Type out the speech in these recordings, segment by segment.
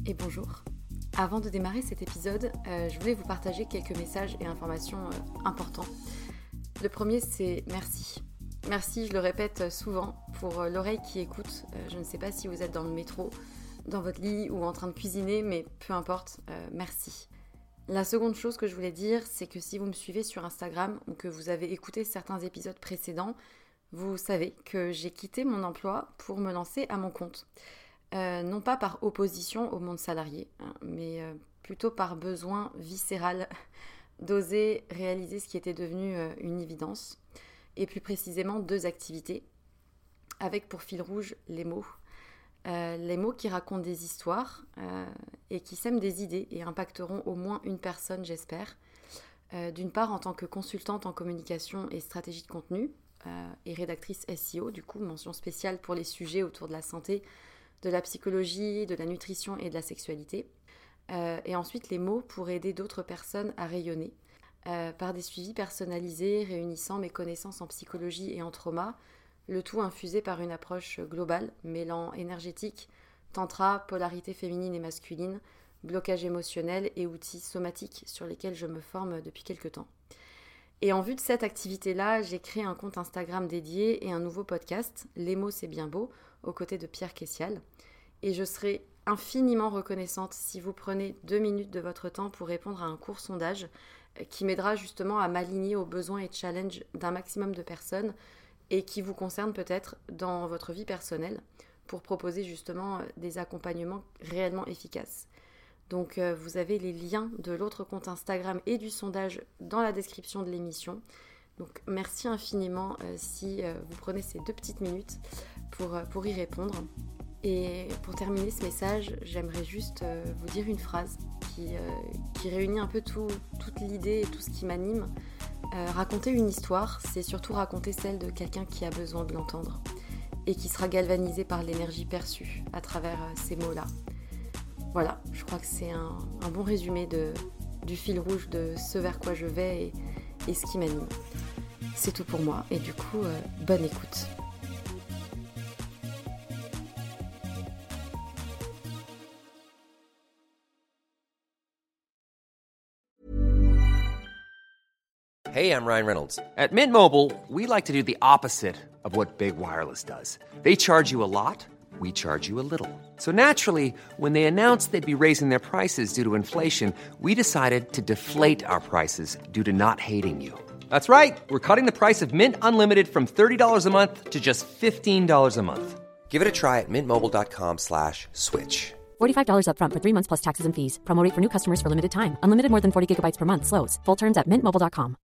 et bonjour. Avant de démarrer cet épisode, je voulais vous partager quelques messages et informations importants. Le premier, c'est merci. Merci, je le répète souvent, pour l'oreille qui écoute. Je ne sais pas si vous êtes dans le métro, dans votre lit ou en train de cuisiner, mais peu importe, merci. La seconde chose que je voulais dire, c'est que si vous me suivez sur Instagram ou que vous avez écouté certains épisodes précédents, vous savez que j'ai quitté mon emploi pour me lancer à mon compte. Non pas par opposition au monde salarié, mais plutôt par besoin viscéral d'oser réaliser ce qui était devenu une évidence, et plus précisément 2 activités, avec pour fil rouge les mots. Les mots qui racontent des histoires et qui sèment des idées et impacteront au moins une personne, j'espère. D'une part, en tant que consultante en communication et stratégie de contenu et rédactrice SEO, du coup, mention spéciale pour les sujets autour de la santé, de la psychologie, de la nutrition et de la sexualité. Et ensuite, les mots pour aider d'autres personnes à rayonner par des suivis personnalisés réunissant mes connaissances en psychologie et en trauma, le tout infusé par une approche globale, mêlant énergétique, tantra, polarité féminine et masculine, blocage émotionnel et outils somatiques sur lesquels je me forme depuis quelques temps. Et en vue de cette activité-là, j'ai créé un compte Instagram dédié et un nouveau podcast, Les mots c'est bien beau, aux côtés de Pierre Kessial. Et je serai infiniment reconnaissante si vous prenez 2 minutes de votre temps pour répondre à un court sondage qui m'aidera justement à m'aligner aux besoins et challenges d'un maximum de personnes et qui vous concerne peut-être dans votre vie personnelle pour proposer justement des accompagnements réellement efficaces. Donc vous avez les liens de l'autre compte Instagram et du sondage dans la description de l'émission. Donc merci infiniment si vous prenez ces 2 petites minutes pour y répondre. Et pour terminer ce message, j'aimerais juste vous dire une phrase qui réunit un peu toute l'idée et tout ce qui m'anime. Raconter une histoire, c'est surtout raconter celle de quelqu'un qui a besoin de l'entendre et qui sera galvanisé par l'énergie perçue à travers ces mots-là. Voilà, je crois que c'est un bon résumé du fil rouge de ce vers quoi je vais et ce qui m'anime. C'est tout pour moi et du coup, bonne écoute. Hey, I'm Ryan Reynolds. At Mint Mobile, we like to do the opposite of what Big Wireless does. They charge you a lot, we charge you a little. So naturally, when they announced they'd be raising their prices due to inflation, we decided to deflate our prices due to not hating you. That's right. We're cutting the price of Mint Unlimited from $30 a month to just $15 a month. Give it a try at mintmobile.com/switch. $45 up front for 3 months plus taxes and fees. Promo rate for new customers for limited time. Unlimited more than 40 gigabytes per month. Slows full terms at mintmobile.com.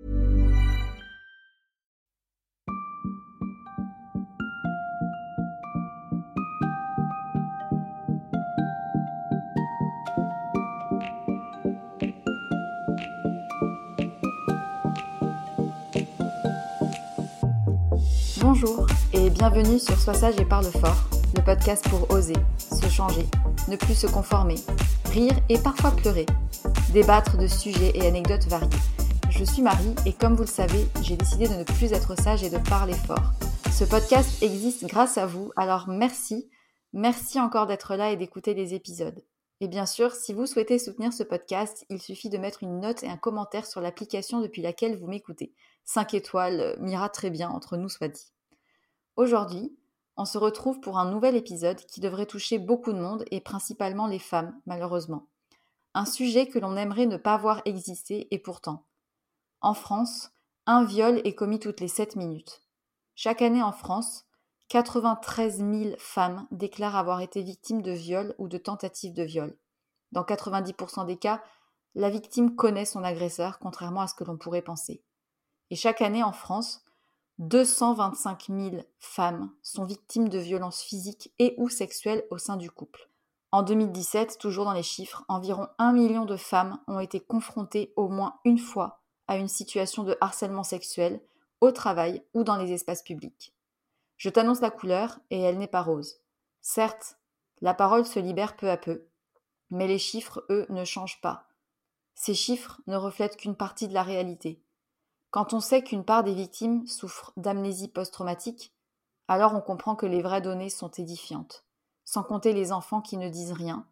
Bonjour et bienvenue sur Sois sage et parle fort, le podcast pour oser, se changer, ne plus se conformer, rire et parfois pleurer, débattre de sujets et anecdotes variés. Je suis Marie et comme vous le savez, j'ai décidé de ne plus être sage et de parler fort. Ce podcast existe grâce à vous, alors merci encore d'être là et d'écouter les épisodes. Et bien sûr, si vous souhaitez soutenir ce podcast, il suffit de mettre une note et un commentaire sur l'application depuis laquelle vous m'écoutez. 5 étoiles m'ira très bien, entre nous soit dit. Aujourd'hui, on se retrouve pour un nouvel épisode qui devrait toucher beaucoup de monde et principalement les femmes, malheureusement. Un sujet que l'on aimerait ne pas voir exister et pourtant. En France, un viol est commis toutes les 7 minutes. Chaque année en France, 93 000 femmes déclarent avoir été victimes de viol ou de tentatives de viol. Dans 90% des cas, la victime connaît son agresseur, contrairement à ce que l'on pourrait penser. Et chaque année en France, 225 000 femmes sont victimes de violences physiques et ou sexuelles au sein du couple. En 2017, toujours dans les chiffres, environ 1 million de femmes ont été confrontées au moins une fois à une situation de harcèlement sexuel, au travail ou dans les espaces publics. Je t'annonce la couleur et elle n'est pas rose. Certes, la parole se libère peu à peu, mais les chiffres, eux, ne changent pas. Ces chiffres ne reflètent qu'une partie de la réalité. Quand on sait qu'une part des victimes souffrent d'amnésie post-traumatique, alors on comprend que les vraies données sont édifiantes. Sans compter les enfants qui ne disent rien,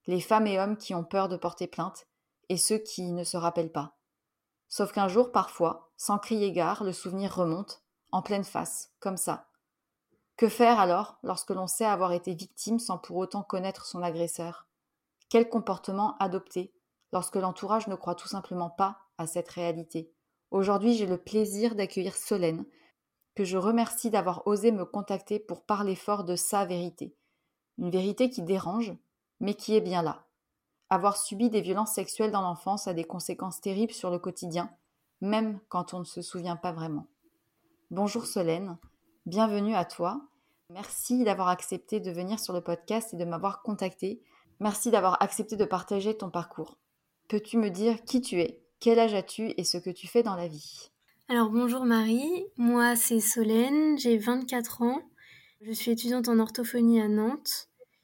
les femmes et hommes qui ont peur de porter plainte et ceux qui ne se rappellent pas. Sauf qu'un jour, parfois, sans crier gare, le souvenir remonte, en pleine face, comme ça. Que faire alors lorsque l'on sait avoir été victime sans pour autant connaître son agresseur? Quel comportement adopter lorsque l'entourage ne croit tout simplement pas à cette réalité? Aujourd'hui, j'ai le plaisir d'accueillir Solène, que je remercie d'avoir osé me contacter pour parler fort de sa vérité. Une vérité qui dérange, mais qui est bien là. Avoir subi des violences sexuelles dans l'enfance a des conséquences terribles sur le quotidien, même quand on ne se souvient pas vraiment. Bonjour Solène, bienvenue à toi. Merci d'avoir accepté de venir sur le podcast et de m'avoir contactée. Merci d'avoir accepté de partager ton parcours. Peux-tu me dire qui tu es, quel âge as-tu et ce que tu fais dans la vie? Alors bonjour Marie, moi c'est Solène, j'ai 24 ans, je suis étudiante en orthophonie à Nantes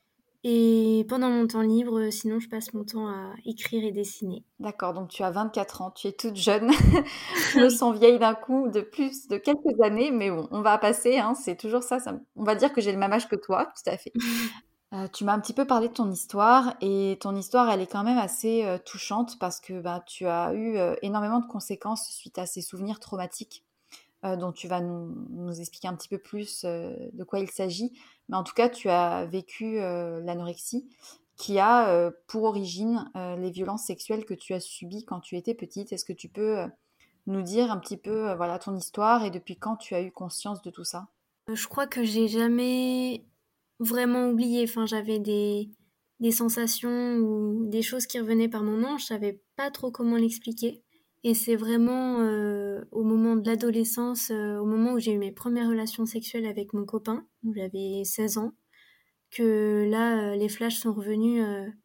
et pendant mon temps libre, sinon je passe mon temps à écrire et dessiner. D'accord, donc tu as 24 ans, tu es toute jeune. Je me sens vieille d'un coup, de plus de quelques années, mais bon, on va passer, hein, c'est toujours ça, on va dire que j'ai le même âge que toi, tout à fait. Tu m'as un petit peu parlé de ton histoire et ton histoire, elle est quand même assez touchante parce que tu as eu énormément de conséquences suite à ces souvenirs traumatiques dont tu vas nous expliquer un petit peu plus de quoi il s'agit. Mais en tout cas, tu as vécu l'anorexie qui a pour origine les violences sexuelles que tu as subies quand tu étais petite. Est-ce que tu peux nous dire un petit peu voilà, ton histoire et depuis quand tu as eu conscience de tout ça? Je crois que j'ai jamais vraiment oublié, enfin j'avais des sensations ou des choses qui revenaient par moments, je savais pas trop comment l'expliquer. Et c'est vraiment au moment de l'adolescence, au moment où j'ai eu mes premières relations sexuelles avec mon copain, où j'avais 16 ans, que là, les flashs sont revenus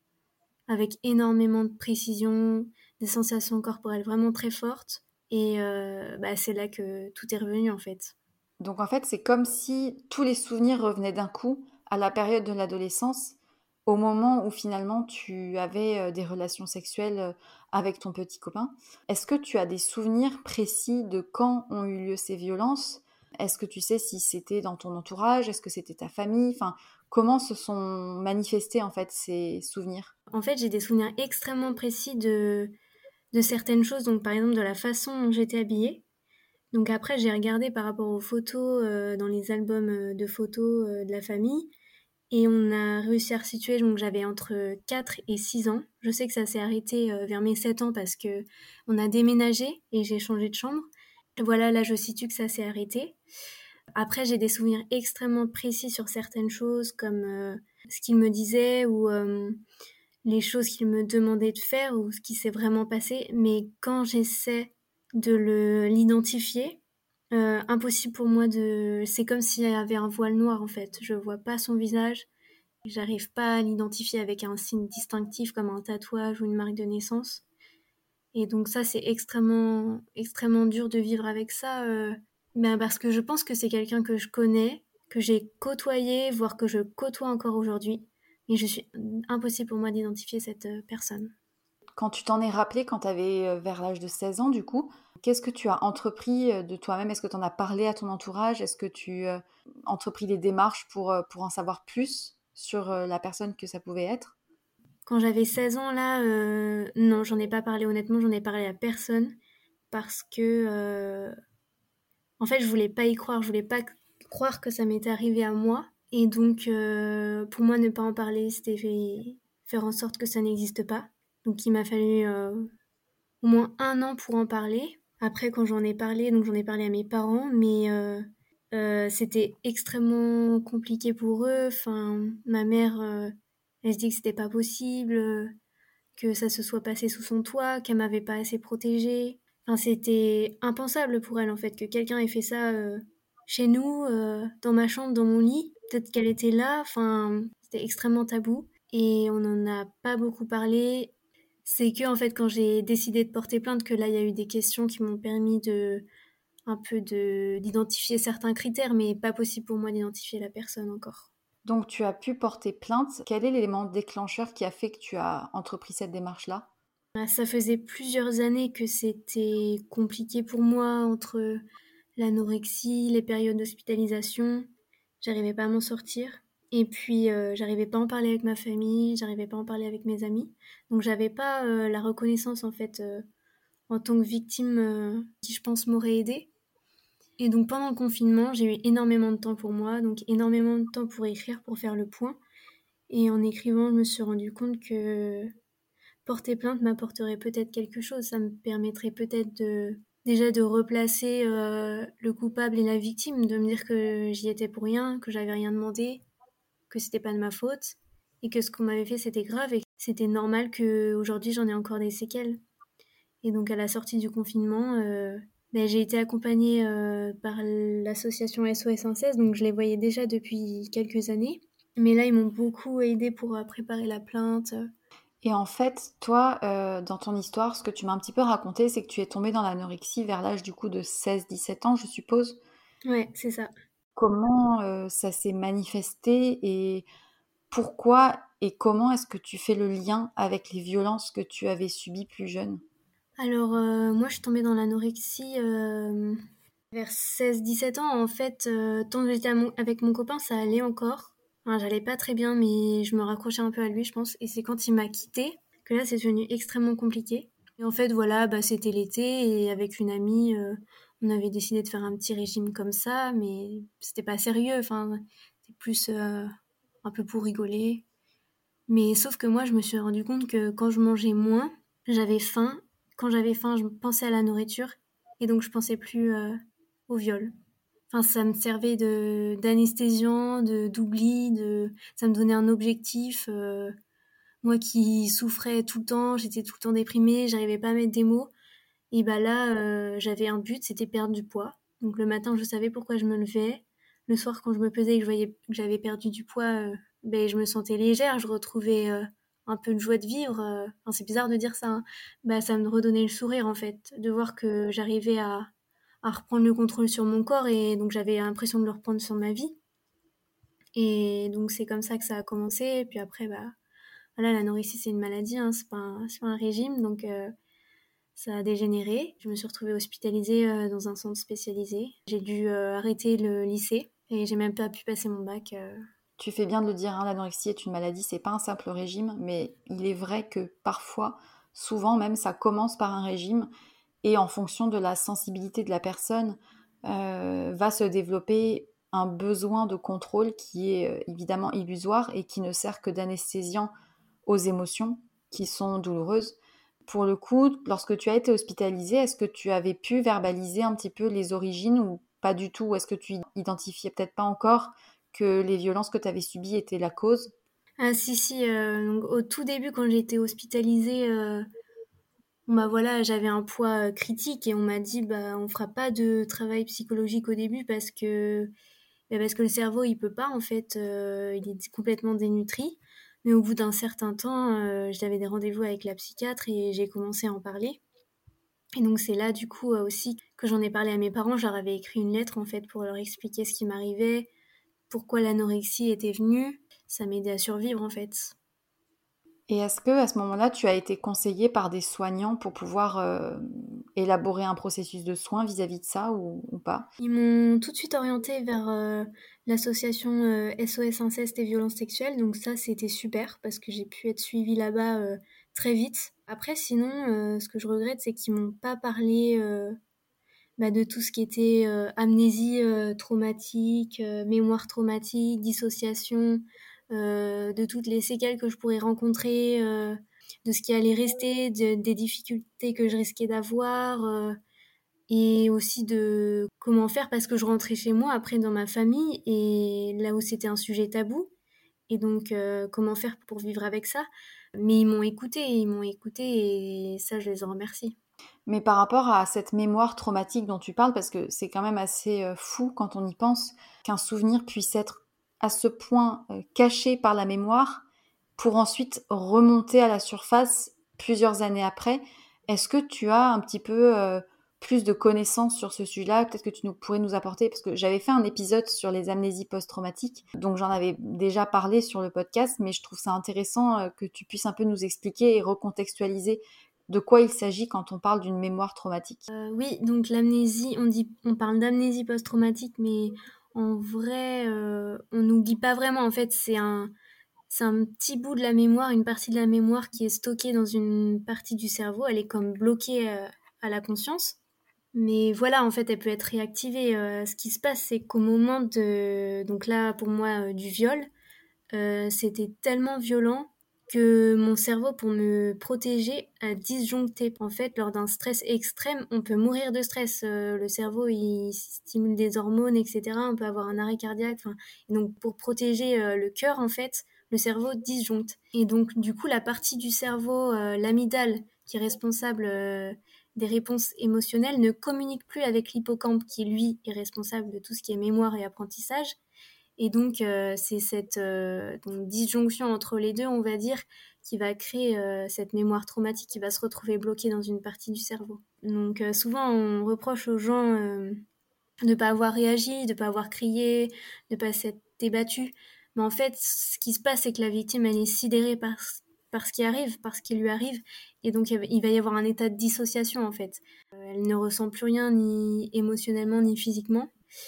avec énormément de précision, des sensations corporelles vraiment très fortes. Et c'est là que tout est revenu en fait. Donc en fait, c'est comme si tous les souvenirs revenaient d'un coup à la période de l'adolescence, au moment où finalement tu avais des relations sexuelles avec ton petit copain. Est-ce que tu as des souvenirs précis de quand ont eu lieu ces violences? Est-ce que tu sais si c'était dans ton entourage? Est-ce que c'était ta famille? Enfin, comment se sont manifestés en fait ces souvenirs? En fait, j'ai des souvenirs extrêmement précis de certaines choses, donc par exemple de la façon dont j'étais habillée. Donc après, j'ai regardé par rapport aux photos dans les albums de photos de la famille. Et on a réussi à resituer, donc j'avais entre 4 et 6 ans. Je sais que ça s'est arrêté vers mes 7 ans parce que on a déménagé et j'ai changé de chambre. Voilà, là je situe que ça s'est arrêté. Après, j'ai des souvenirs extrêmement précis sur certaines choses, comme ce qu'il me disait ou les choses qu'il me demandait de faire ou ce qui s'est vraiment passé. Mais quand j'essaie de l'identifier, impossible pour moi de... C'est comme s'il y avait un voile noir en fait. Je vois pas son visage. J'arrive pas à l'identifier avec un signe distinctif comme un tatouage ou une marque de naissance. Et donc ça, c'est extrêmement, extrêmement dur de vivre avec ça. Parce que je pense que c'est quelqu'un que je connais, que j'ai côtoyé, voire que je côtoie encore aujourd'hui. Mais je suis impossible pour moi d'identifier cette personne. Quand tu t'en es rappelé, quand tu avais vers l'âge de 16 ans, du coup, qu'est-ce que tu as entrepris de toi-même? Est-ce que tu en as parlé à ton entourage? Est-ce que tu as entrepris des démarches pour en savoir plus sur la personne que ça pouvait être? Quand j'avais 16 ans, là, non, j'en ai pas parlé honnêtement, j'en ai parlé à personne parce que, en fait, je voulais pas y croire, je voulais pas croire que ça m'était arrivé à moi. Et donc, pour moi, ne pas en parler, c'était faire en sorte que ça n'existe pas. Donc, il m'a fallu au moins 1 an pour en parler. Après, quand j'en ai parlé, donc j'en ai parlé à mes parents, mais c'était extrêmement compliqué pour eux. Enfin, ma mère, elle se dit que c'était pas possible, que ça se soit passé sous son toit, qu'elle m'avait pas assez protégée. Enfin, c'était impensable pour elle en fait que quelqu'un ait fait ça chez nous, dans ma chambre, dans mon lit. Peut-être qu'elle était là. Enfin, c'était extrêmement tabou et on n'en a pas beaucoup parlé. C'est que en fait quand j'ai décidé de porter plainte que là il y a eu des questions qui m'ont permis d'identifier certains critères, mais pas possible pour moi d'identifier la personne encore. Donc, tu as pu porter plainte. Quel est l'élément déclencheur qui a fait que tu as entrepris cette démarche-là? Ça faisait plusieurs années que c'était compliqué pour moi entre l'anorexie, les périodes d'hospitalisation. J'arrivais pas à m'en sortir. Et puis, j'arrivais pas à en parler avec ma famille, j'arrivais pas à en parler avec mes amis. Donc j'avais pas, la reconnaissance en fait, en tant que victime, qui je pense m'aurait aidée. Et donc pendant le confinement, j'ai eu énormément de temps pour moi, donc énormément de temps pour écrire, pour faire le point. Et en écrivant, je me suis rendu compte que porter plainte m'apporterait peut-être quelque chose. Ça me permettrait peut-être déjà de replacer le coupable et la victime, de me dire que j'y étais pour rien, que j'avais rien demandé, que c'était pas de ma faute, et que ce qu'on m'avait fait c'était grave et que c'était normal qu'aujourd'hui j'en ai encore des séquelles. Et donc à la sortie du confinement, j'ai été accompagnée par l'association SOS Inceste, donc je les voyais déjà depuis quelques années. Mais là, ils m'ont beaucoup aidée pour préparer la plainte. Et en fait, toi, dans ton histoire, ce que tu m'as un petit peu raconté, c'est que tu es tombée dans l'anorexie vers l'âge du coup de 16-17 ans, je suppose. Ouais, c'est ça. Comment ça s'est manifesté et pourquoi et comment est-ce que tu fais le lien avec les violences que tu avais subies plus jeune? Alors, moi, je suis tombée dans l'anorexie vers 16-17 ans. En fait, tant que j'étais avec mon copain, ça allait encore. Enfin, j'allais pas très bien, mais je me raccrochais un peu à lui, je pense. Et c'est quand il m'a quittée que là, c'est devenu extrêmement compliqué. Et en fait, voilà, c'était l'été et avec une amie, on avait décidé de faire un petit régime comme ça, mais c'était pas sérieux. Enfin, c'était plus un peu pour rigoler. Mais sauf que moi, je me suis rendu compte que quand je mangeais moins, j'avais faim. Quand j'avais faim, je pensais à la nourriture et donc je pensais plus au viol. Enfin, ça me servait d'anesthésiant, d'oubli, ça me donnait un objectif. Moi qui souffrais tout le temps, j'étais tout le temps déprimée, j'arrivais pas à mettre des mots. Et bah là, j'avais un but, c'était perdre du poids. Donc le matin, je savais pourquoi je me levais. Le soir, quand je me pesais et que je voyais que j'avais perdu du poids, je me sentais légère, je retrouvais un peu de joie de vivre. Enfin, c'est bizarre de dire ça, hein. Ça me redonnait le sourire en fait, de voir que j'arrivais à reprendre le contrôle sur mon corps et donc j'avais l'impression de le reprendre sur ma vie. Et donc c'est comme ça que ça a commencé. Et puis après, voilà, l'anorexie c'est une maladie, hein, c'est pas un régime, donc ça a dégénéré. Je me suis retrouvée hospitalisée dans un centre spécialisé. J'ai dû arrêter le lycée et j'ai même pas pu passer mon bac. Tu fais bien de le dire, hein, l'anorexie est une maladie, c'est pas un simple régime, mais il est vrai que parfois, souvent même, ça commence par un régime et en fonction de la sensibilité de la personne, va se développer un besoin de contrôle qui est évidemment illusoire et qui ne sert que d'anesthésiant aux émotions qui sont douloureuses. Pour le coup, lorsque tu as été hospitalisée, est-ce que tu avais pu verbaliser un petit peu les origines ou pas du tout? Ou est-ce que tu identifiais peut-être pas encore que les violences que tu avais subies étaient la cause? Ah si si, donc au tout début quand j'ai été hospitalisée, voilà, j'avais un poids critique et on m'a dit on fera pas de travail psychologique au début parce que le cerveau il peut pas en fait, il est complètement dénutri. Mais au bout d'un certain temps, j'avais des rendez-vous avec la psychiatre et j'ai commencé à en parler. Et donc c'est là du coup aussi que j'en ai parlé à mes parents. Je leur avais écrit une lettre en fait pour leur expliquer ce qui m'arrivait, pourquoi l'anorexie était venue. Ça m'aidait à survivre en fait. Et est-ce que à ce moment-là, tu as été conseillée par des soignants pour pouvoir élaborer un processus de soins vis-à-vis de ça ou pas? Ils m'ont tout de suite orientée vers l'association SOS Inceste et Violences Sexuelles. Donc ça c'était super parce que j'ai pu être suivie là-bas très vite. Après sinon, ce que je regrette c'est qu'ils m'ont pas parlé de tout ce qui était amnésie traumatique, mémoire traumatique, dissociation, de toutes les séquelles que je pourrais rencontrer, de ce qui allait rester, des difficultés que je risquais d'avoir, et aussi de comment faire parce que je rentrais chez moi après dans ma famille et là où c'était un sujet tabou. Et donc, comment faire pour vivre avec ça? Mais ils m'ont écouté et ça, je les en remercie. Mais par rapport à cette mémoire traumatique dont tu parles, parce que c'est quand même assez fou quand on y pense, qu'un souvenir puisse être à ce point caché par la mémoire pour ensuite remonter à la surface plusieurs années après. Est-ce que tu as un petit peu plus de connaissances sur ce sujet-là? Peut-être que pourrais nous apporter, parce que j'avais fait un épisode sur les amnésies post-traumatiques, donc j'en avais déjà parlé sur le podcast, mais je trouve ça intéressant que tu puisses un peu nous expliquer et recontextualiser de quoi il s'agit quand on parle d'une mémoire traumatique. Oui, donc l'amnésie, on parle d'amnésie post-traumatique, mais En vrai, on n'oublie pas vraiment. En fait, c'est un petit bout de la mémoire, une partie de la mémoire qui est stockée dans une partie du cerveau. Elle est comme bloquée à la conscience. Mais voilà, en fait, elle peut être réactivée. Ce qui se passe, c'est qu'au moment de, donc là, pour moi, du viol, c'était tellement violent que mon cerveau, pour me protéger, a disjoncté. En fait, lors d'un stress extrême, on peut mourir de stress. Le cerveau, il stimule des hormones, etc. On peut avoir un arrêt cardiaque. Enfin, et donc, pour protéger le cœur, en fait, le cerveau disjoncte. Et donc, du coup, la partie du cerveau, l'amygdale, qui est responsable des réponses émotionnelles, ne communique plus avec l'hippocampe, qui, lui, est responsable de tout ce qui est mémoire et apprentissage. Et donc, c'est cette donc, disjonction entre les deux, on va dire, qui va créer cette mémoire traumatique qui va se retrouver bloquée dans une partie du cerveau. Donc, souvent, on reproche aux gens de ne pas avoir réagi, de ne pas avoir crié, de ne pas s'être débattu. Mais en fait, ce qui se passe, c'est que la victime, elle est sidérée par ce qui arrive, par ce qui lui arrive. Et donc, il va y avoir un état de dissociation, en fait. Elle ne ressent plus rien, ni émotionnellement, ni physiquement.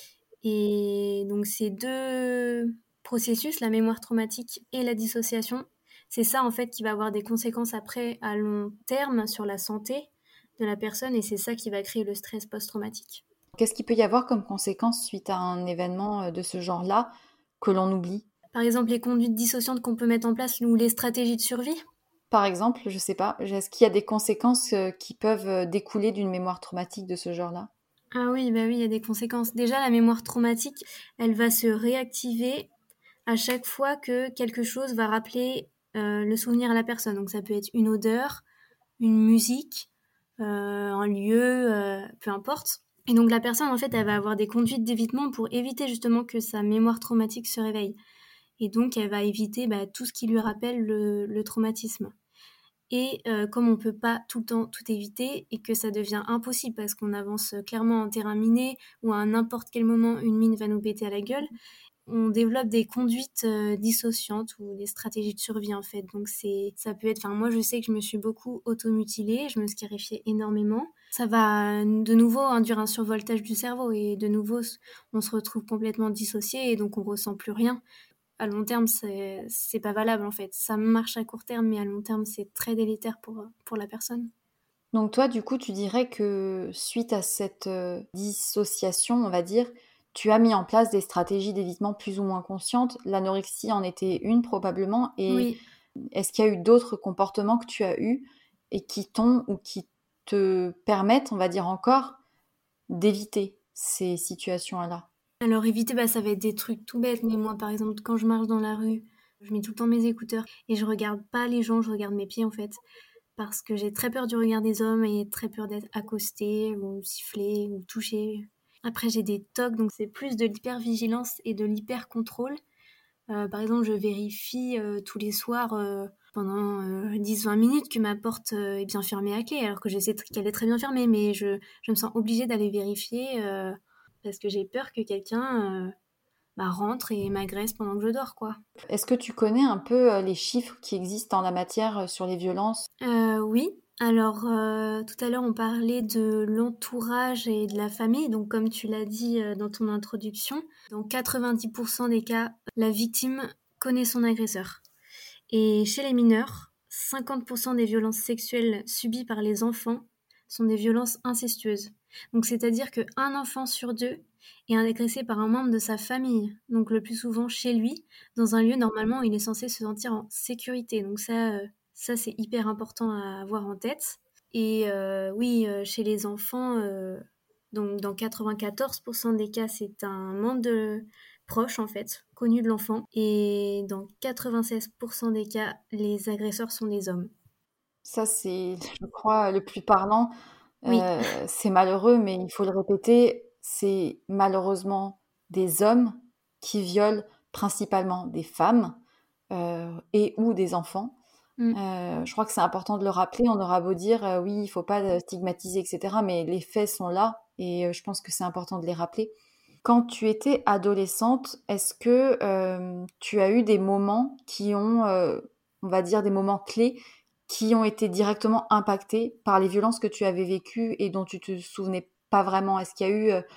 Et donc ces deux processus, la mémoire traumatique et la dissociation, c'est ça en fait qui va avoir des conséquences après à long terme sur la santé de la personne et c'est ça qui va créer le stress post-traumatique. Qu'est-ce qu'il peut y avoir comme conséquence suite à un événement de ce genre-là que l'on oublie? Par exemple, les conduites dissociantes qu'on peut mettre en place ou les stratégies de survie. Par exemple, je sais pas, est-ce qu'il y a des conséquences qui peuvent découler d'une mémoire traumatique de ce genre-là? Ah oui, bah oui, il y a des conséquences. Déjà, la mémoire traumatique, elle va se réactiver à chaque fois que quelque chose va rappeler le souvenir à la personne. Donc ça peut être une odeur, une musique, un lieu, peu importe. Et donc la personne, en fait, elle va avoir des conduites d'évitement pour éviter justement que sa mémoire traumatique se réveille. Et donc elle va éviter tout ce qui lui rappelle le traumatisme. Et comme on ne peut pas tout le temps tout éviter et que ça devient impossible parce qu'on avance clairement en terrain miné ou à n'importe quel moment une mine va nous péter à la gueule, on développe des conduites dissociantes ou des stratégies de survie en fait. Donc ça peut être, enfin moi je sais que je me suis beaucoup automutilée, je me scarifiais énormément. Ça va de nouveau induire un survoltage du cerveau et de nouveau on se retrouve complètement dissocié et donc on ressent plus rien. À long terme, c'est pas valable en fait. Ça marche à court terme, mais à long terme, c'est très délétère pour la personne. Donc toi, du coup, tu dirais que suite à cette dissociation, on va dire, tu as mis en place des stratégies d'évitement plus ou moins conscientes. L'anorexie en était une probablement. Et Oui. est-ce qu'il y a eu d'autres comportements que tu as eus et qui t'ont ou qui te permettent, on va dire encore, d'éviter ces situations-là? Alors éviter, ça va être des trucs tout bêtes, mais moi par exemple, quand je marche dans la rue, je mets tout le temps mes écouteurs et je regarde pas les gens, je regarde mes pieds en fait. Parce que j'ai très peur du regard des hommes et très peur d'être accostée ou sifflée ou touchée. Après, j'ai des tocs, donc c'est plus de l'hypervigilance et de l'hyper-contrôle. Par exemple, je vérifie tous les soirs pendant 10-20 minutes que ma porte est bien fermée à clé, alors que je sais qu'elle est très bien fermée, mais je me sens obligée d'aller vérifier parce que j'ai peur que quelqu'un rentre et m'agresse pendant que je dors, quoi. Est-ce que tu connais un peu les chiffres qui existent en la matière sur les violences? Oui. Alors, tout à l'heure, on parlait de l'entourage et de la famille. Donc, comme tu l'as dit dans ton introduction, dans 90% des cas, la victime connaît son agresseur. Et chez les mineurs, 50% des violences sexuelles subies par les enfants sont des violences incestueuses. Donc, c'est-à-dire qu'un enfant sur deux est agressé par un membre de sa famille. Donc, le plus souvent chez lui, dans un lieu normalement où il est censé se sentir en sécurité. Donc, ça c'est hyper important à avoir en tête. Et oui, chez les enfants, donc dans 94% des cas, c'est un membre proche en fait, connu de l'enfant. Et dans 96% des cas, les agresseurs sont des hommes. Ça, c'est, je crois, le plus parlant. Oui, C'est malheureux, mais il faut le répéter, c'est malheureusement des hommes qui violent principalement des femmes et ou des enfants. mm, Je crois que c'est important de le rappeler. On aura beau dire oui, il faut pas stigmatiser, etc. Mais les faits sont là et je pense que c'est important de les rappeler. Quand tu étais adolescente, est-ce que tu as eu des moments qui ont, on va dire, des moments clés qui ont été directement impactés par les violences que tu avais vécues et dont tu te souvenais pas vraiment? Est-ce qu'il y a eu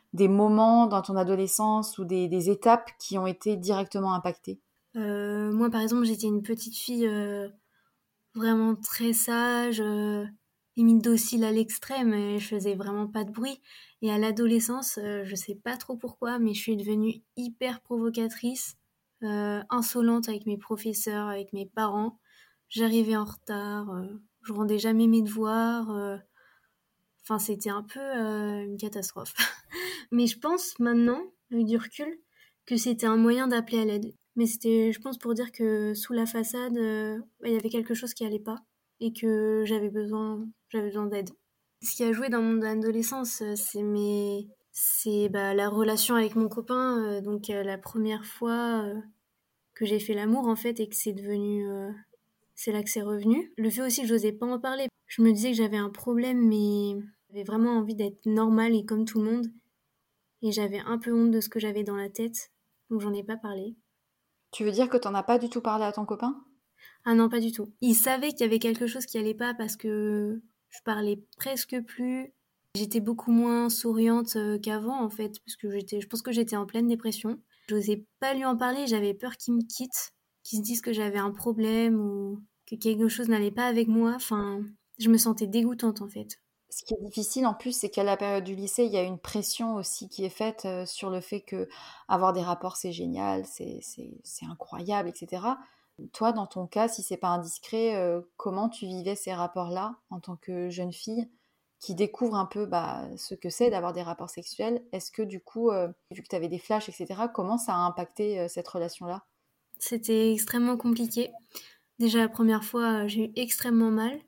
des moments dans ton adolescence ou des étapes qui ont été directement impactées? Moi, par exemple, j'étais une petite fille vraiment très sage, limite docile à l'extrême, et je faisais vraiment pas de bruit. Et à l'adolescence, je sais pas trop pourquoi, mais je suis devenue hyper provocatrice, insolente avec mes professeurs, avec mes parents. J'arrivais en retard, je rendais jamais mes devoirs. Enfin, c'était un peu une catastrophe. Mais je pense maintenant, avec du recul, que c'était un moyen d'appeler à l'aide. Mais c'était, je pense, pour dire que sous la façade, il y avait quelque chose qui allait pas et que j'avais besoin d'aide. Ce qui a joué dans mon adolescence, c'est la relation avec mon copain. Donc la première fois que j'ai fait l'amour en fait et que c'est là que c'est revenu. Le fait aussi que j'osais pas en parler. Je me disais que j'avais un problème, mais j'avais vraiment envie d'être normale et comme tout le monde. Et j'avais un peu honte de ce que j'avais dans la tête, donc j'en ai pas parlé. Tu veux dire que t'en as pas du tout parlé à ton copain? Ah non, pas du tout. Il savait qu'il y avait quelque chose qui allait pas parce que je parlais presque plus. J'étais beaucoup moins souriante qu'avant en fait, parce que je pense que j'étais en pleine dépression. J'osais pas lui en parler, j'avais peur qu'il me quitte, qu'il se dise que j'avais un problème ou que quelque chose n'allait pas avec moi. Enfin, je me sentais dégoûtante en fait. Ce qui est difficile en plus, c'est qu'à la période du lycée, il y a une pression aussi qui est faite sur le fait que avoir des rapports, c'est génial, c'est incroyable, etc. Toi, dans ton cas, si c'est pas indiscret, comment tu vivais ces rapports-là en tant que jeune fille qui découvre un peu ce que c'est d'avoir des rapports sexuels? Est-ce que du coup, vu que tu avais des flashs, etc., comment ça a impacté cette relation-là? C'était extrêmement compliqué. Déjà la première fois, j'ai eu extrêmement mal.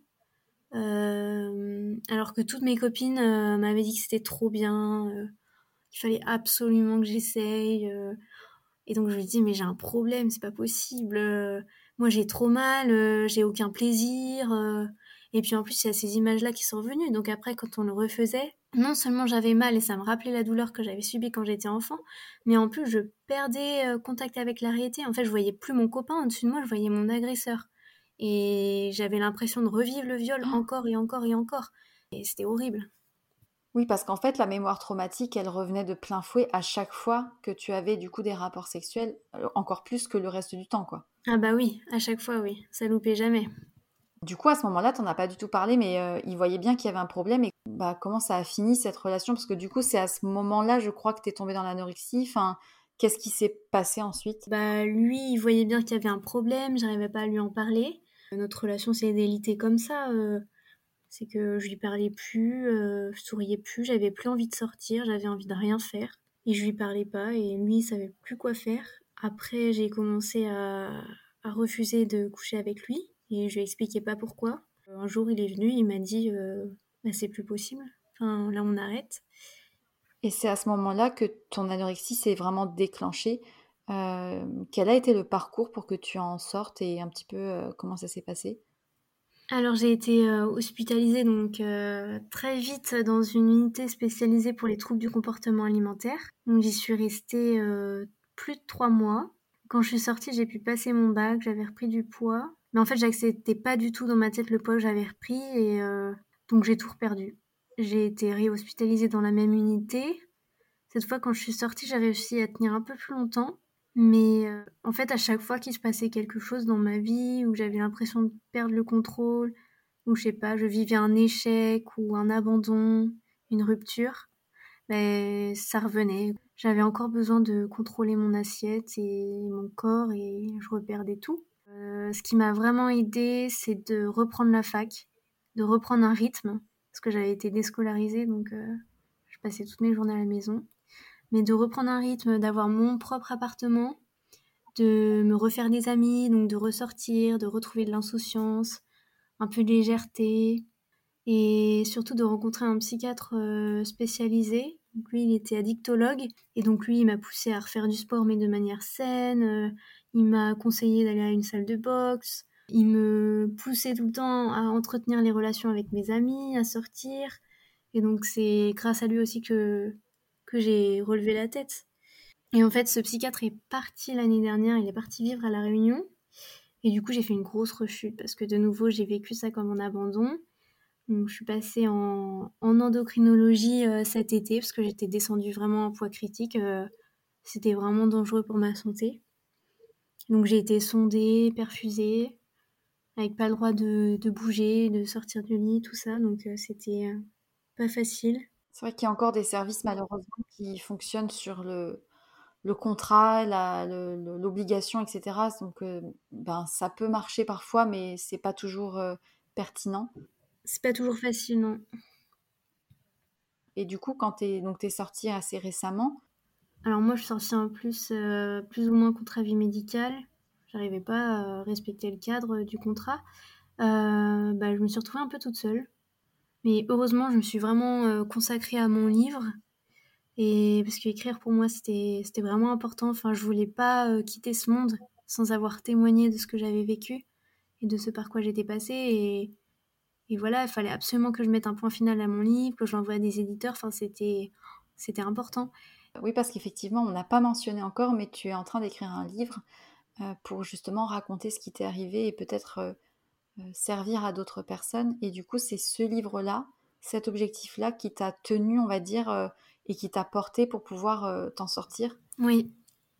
Alors que toutes mes copines m'avaient dit que c'était trop bien, qu'il fallait absolument que j'essaye. Et donc je lui dis mais j'ai un problème, c'est pas possible. Moi j'ai trop mal, j'ai aucun plaisir. Et puis en plus il y a ces images-là qui sont revenues. Donc après quand on le refaisait, non seulement j'avais mal et ça me rappelait la douleur que j'avais subie quand j'étais enfant, mais en plus je perdais contact avec la réalité. En fait je voyais plus mon copain au-dessus de moi, je voyais mon agresseur. Et j'avais l'impression de revivre le viol encore et encore et encore. Et c'était horrible. Oui, parce qu'en fait, la mémoire traumatique, elle revenait de plein fouet à chaque fois que tu avais du coup des rapports sexuels, encore plus que le reste du temps, quoi. Ah bah oui, à chaque fois oui, ça loupait jamais. Du coup, à ce moment-là, t'en as pas du tout parlé, mais il voyait bien qu'il y avait un problème et comment ça a fini cette relation? Parce que du coup, c'est à ce moment-là, je crois que t'es tombée dans l'anorexie. Enfin, qu'est-ce qui s'est passé ensuite? Bah lui, il voyait bien qu'il y avait un problème, j'arrivais pas à lui en parler. Notre relation s'est délitée comme ça, c'est que je lui parlais plus, je souriais plus, j'avais plus envie de sortir, j'avais envie de rien faire et je lui parlais pas et lui, il savait plus quoi faire. Après, j'ai commencé à refuser de coucher avec lui et je lui expliquais pas pourquoi. Un jour, il est venu, il m'a dit bah, c'est plus possible. Enfin, là, on arrête. Et c'est à ce moment-là que ton anorexie s'est vraiment déclenchée. Quel a été le parcours pour que tu en sortes et un petit peu comment ça s'est passé? Alors j'ai été hospitalisée donc très vite dans une unité spécialisée pour les troubles du comportement alimentaire. Donc j'y suis restée plus de 3 mois. Quand je suis sortie, j'ai pu passer mon bac, j'avais repris du poids. Mais en fait, j'acceptais pas du tout dans ma tête le poids que j'avais repris et donc j'ai tout reperdu. J'ai été réhospitalisée dans la même unité. Cette fois, quand je suis sortie, j'ai réussi à tenir un peu plus longtemps. Mais en fait, à chaque fois qu'il se passait quelque chose dans ma vie, où j'avais l'impression de perdre le contrôle, ou je sais pas, je vivais un échec ou un abandon, une rupture, ben, ça revenait. J'avais encore besoin de contrôler mon assiette et mon corps et je reperdais tout. Ce qui m'a vraiment aidée, c'est de reprendre la fac, de reprendre un rythme, parce que j'avais été déscolarisée, donc je passais toutes mes journées à la maison. Mais de reprendre un rythme, d'avoir mon propre appartement, de me refaire des amis, donc de ressortir, de retrouver de l'insouciance, un peu de légèreté, et surtout de rencontrer un psychiatre spécialisé. Donc lui, il était addictologue, et donc lui, il m'a poussé à refaire du sport, mais de manière saine. Il m'a conseillé d'aller à une salle de boxe. Il me poussait tout le temps à entretenir les relations avec mes amis, à sortir. Et donc c'est grâce à lui aussi que j'ai relevé la tête. Et en fait, ce psychiatre est parti l'année dernière, il est parti vivre à La Réunion. Et du coup, j'ai fait une grosse rechute parce que de nouveau, j'ai vécu ça comme un abandon. Donc, je suis passée en endocrinologie cet été parce que j'étais descendue vraiment en poids critique. C'était vraiment dangereux pour ma santé. Donc, j'ai été sondée, perfusée, avec pas le droit de bouger, de sortir du lit, tout ça. Donc, c'était pas facile. C'est vrai qu'il y a encore des services malheureusement qui fonctionnent sur le contrat, l'obligation, etc. Donc, ben, ça peut marcher parfois, mais c'est pas toujours pertinent. C'est pas toujours facile, non. Et du coup, quand t'es sortie assez récemment, Alors moi, je suis sortie en plus ou moins contre avis médical. J'arrivais pas à respecter le cadre du contrat. Je me suis retrouvée un peu toute seule. Mais heureusement, je me suis vraiment consacrée à mon livre. Et parce qu'écrire pour moi, c'était vraiment important. Enfin, je voulais pas quitter ce monde sans avoir témoigné de ce que j'avais vécu et de ce par quoi j'étais passée. Et voilà, il fallait absolument que je mette un point final à mon livre, que je l'envoie à des éditeurs. Enfin, c'était important. oui, parce qu'effectivement, on n'a pas mentionné encore, mais tu es en train d'écrire un livre pour justement raconter ce qui t'est arrivé et peut-être servir à d'autres personnes. Et du coup, c'est ce livre-là, cet objectif-là qui t'a tenu, on va dire, et qui t'a porté pour pouvoir t'en sortir. Oui,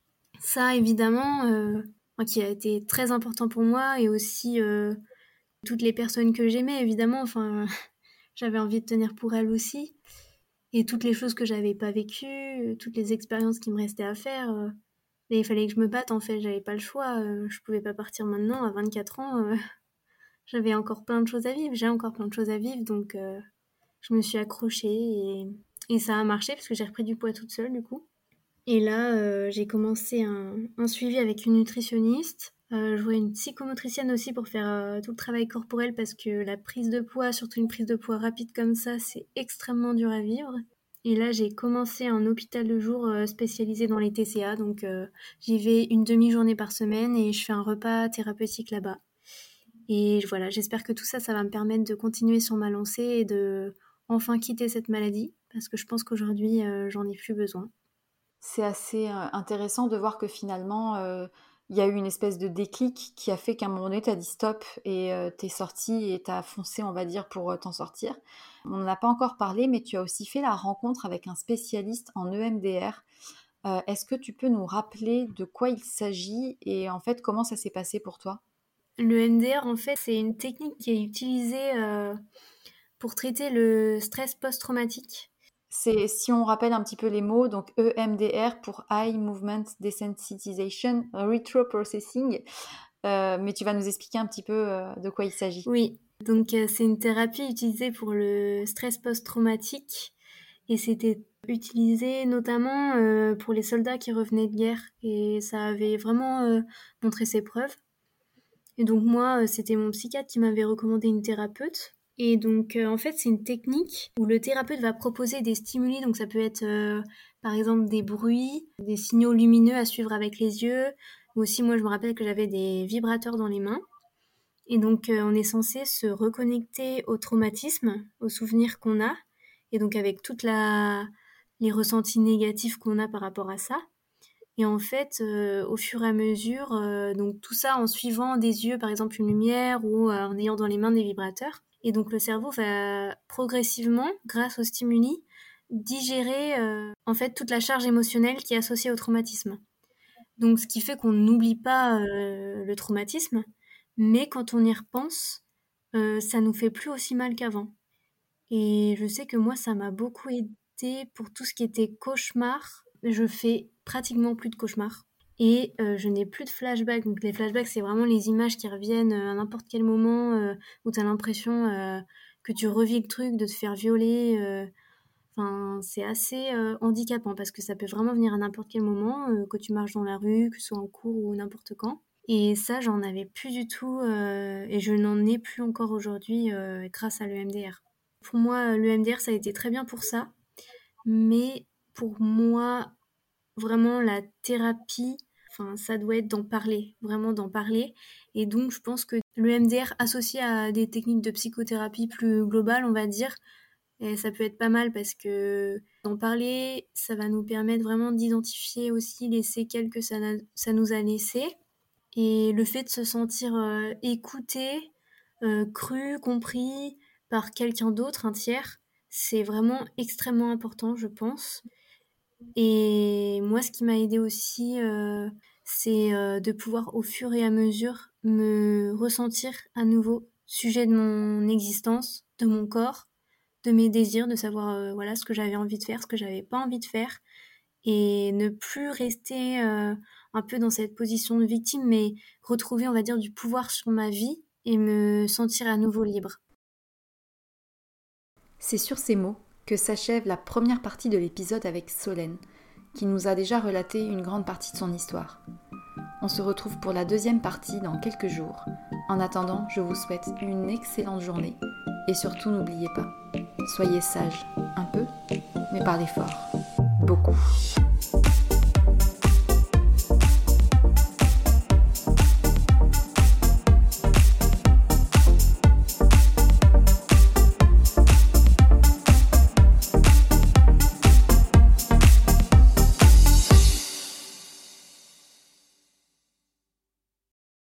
ça évidemment, qui a été très important pour moi et aussi toutes les personnes que j'aimais évidemment. Enfin, j'avais envie de tenir pour elles aussi. Et toutes les choses que j'avais pas vécues, toutes les expériences qui me restaient à faire. Mais il fallait que je me batte en fait, j'avais pas le choix. Je pouvais pas partir maintenant à 24 ans. J'avais encore plein de choses à vivre, j'ai encore plein de choses à vivre, donc je me suis accrochée et ça a marché parce que j'ai repris du poids toute seule du coup. Et là, j'ai commencé un suivi avec une nutritionniste. Je vois une psychomotricienne aussi pour faire tout le travail corporel parce que la prise de poids, surtout une prise de poids rapide comme ça, c'est extrêmement dur à vivre. Et là, j'ai commencé un hôpital de jour spécialisé dans les TCA. Donc, j'y vais une demi-journée par semaine et je fais un repas thérapeutique là-bas. Et voilà, j'espère que tout ça, ça va me permettre de continuer sur ma lancée et de enfin quitter cette maladie parce que je pense qu'aujourd'hui, j'en ai plus besoin. C'est assez intéressant de voir que finalement, il y a eu une espèce de déclic qui a fait qu'à un moment donné, tu as dit stop et t'es sorti et t'as foncé, on va dire, pour t'en sortir. On n'en a pas encore parlé, mais tu as aussi fait la rencontre avec un spécialiste en EMDR. Est-ce que tu peux nous rappeler de quoi il s'agit et en fait comment ça s'est passé pour toi? Le MDR, en fait, c'est une technique qui est utilisée pour traiter le stress post-traumatique. C'est, si on rappelle un petit peu les mots, donc EMDR pour Eye Movement Desensitization Retroprocessing, mais tu vas nous expliquer un petit peu de quoi il s'agit. Oui, donc c'est une thérapie utilisée pour le stress post-traumatique et c'était utilisé notamment pour les soldats qui revenaient de guerre et ça avait vraiment montré ses preuves. Et donc moi, c'était mon psychiatre qui m'avait recommandé une thérapeute. Et donc en fait, c'est une technique où le thérapeute va proposer des stimuli. Donc ça peut être par exemple des bruits, des signaux lumineux à suivre avec les yeux. Ou aussi, moi, je me rappelle que j'avais des vibrateurs dans les mains. Et donc on est censé se reconnecter au traumatisme, aux souvenirs qu'on a. Et donc avec les ressentis négatifs qu'on a par rapport à ça. Et en fait, au fur et à mesure, donc tout ça en suivant des yeux, par exemple une lumière, ou en ayant dans les mains des vibrateurs. Et donc le cerveau va progressivement, grâce aux stimuli, digérer en fait toute la charge émotionnelle qui est associée au traumatisme. Donc ce qui fait qu'on n'oublie pas le traumatisme, mais quand on y repense, ça nous fait plus aussi mal qu'avant. Et je sais que moi, ça m'a beaucoup aidé pour tout ce qui était cauchemar. Je fais pratiquement plus de cauchemars. Et je n'ai plus de flashbacks. Donc les flashbacks, c'est vraiment les images qui reviennent à n'importe quel moment où tu as l'impression que tu revis le truc, de te faire violer. Enfin, c'est assez handicapant parce que ça peut vraiment venir à n'importe quel moment, que tu marches dans la rue, que ce soit en cours ou n'importe quand. Et ça, j'en avais plus du tout et je n'en ai plus encore aujourd'hui grâce à l'EMDR. Pour moi, l'EMDR, ça a été très bien pour ça. Mais pour moi, vraiment, la thérapie, enfin, ça doit être d'en parler, vraiment d'en parler. Et donc, je pense que l'EMDR associé à des techniques de psychothérapie plus globales, on va dire, et ça peut être pas mal parce que d'en parler, ça va nous permettre vraiment d'identifier aussi les séquelles que ça nous a laissées. Et le fait de se sentir écouté, cru, compris, par quelqu'un d'autre, un tiers, c'est vraiment extrêmement important, je pense. Et moi, ce qui m'a aidée aussi, c'est de pouvoir au fur et à mesure me ressentir à nouveau sujet de mon existence, de mon corps, de mes désirs, de savoir voilà ce que j'avais envie de faire, ce que j'avais pas envie de faire, et ne plus rester un peu dans cette position de victime, mais retrouver, on va dire, du pouvoir sur ma vie et me sentir à nouveau libre. C'est sur ces mots que s'achève la première partie de l'épisode avec Solène, qui nous a déjà relaté une grande partie de son histoire. On se retrouve pour la deuxième partie dans quelques jours. En attendant, je vous souhaite une excellente journée et surtout n'oubliez pas, soyez sages un peu, mais parlez fort, beaucoup.